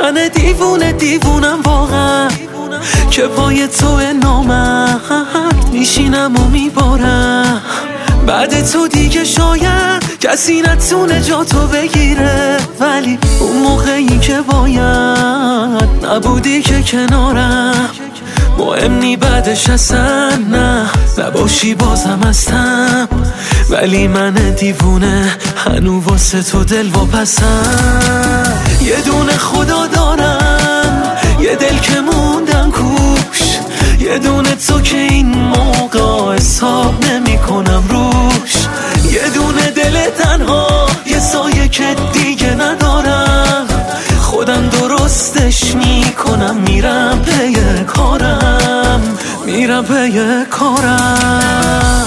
من دیوونم واقعا که پای تو نامرد میشینم و میبارم. بعد تو دیگه شاید کسی نتونه جا تو بگیره، ولی اون موقعی که باید نبودی که کنارم. مهم نی بعدش اصلا نباشی بازم هستم، ولی من دیوونه هنو واسه تو دل واپسم. یه دونه خدا دارم، یه دل که موندم کوش، یه دونه تو که این موقع حساب نمی کنم روش. یه دونه دل تنها، یه سایه که دیگه ندارم، خودم درستش میکنم، میرم پی کارم، میرم پی کارم.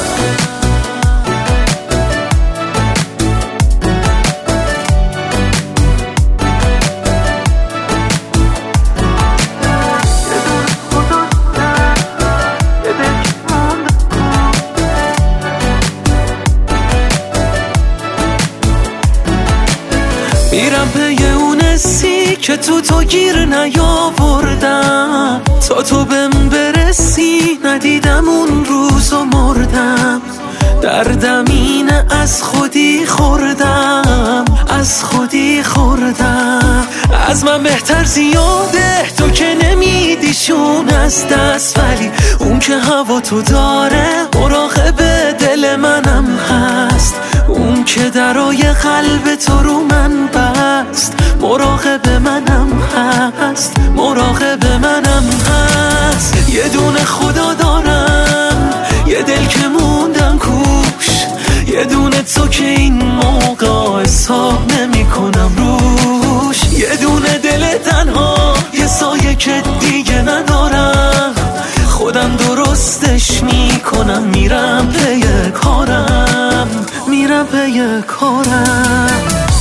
میرم پی اون حسی که تو گیر نیاوردم، تا تو بهم برسی ندیدم اون روز و مردم. دردم اینه از خودی خوردم، از خودی خوردم. از من بهتر زیاده تو که نمیدیشون از دست، ولی اون که هوا تو داره مراقب دل منم هست. اون که درای قلب تو رو من بست، مراقب منم هست، مراقب منم هست. یه دونه خدا دارم، یه دل که موندم کوش، یه دونه تو که این موقع حساب نمی کنم روش. یه دونه دل تنها، یه سایه که دیگه ندارم، خودم درستش میکنم، میرم پی کارم، میرم پی کارم.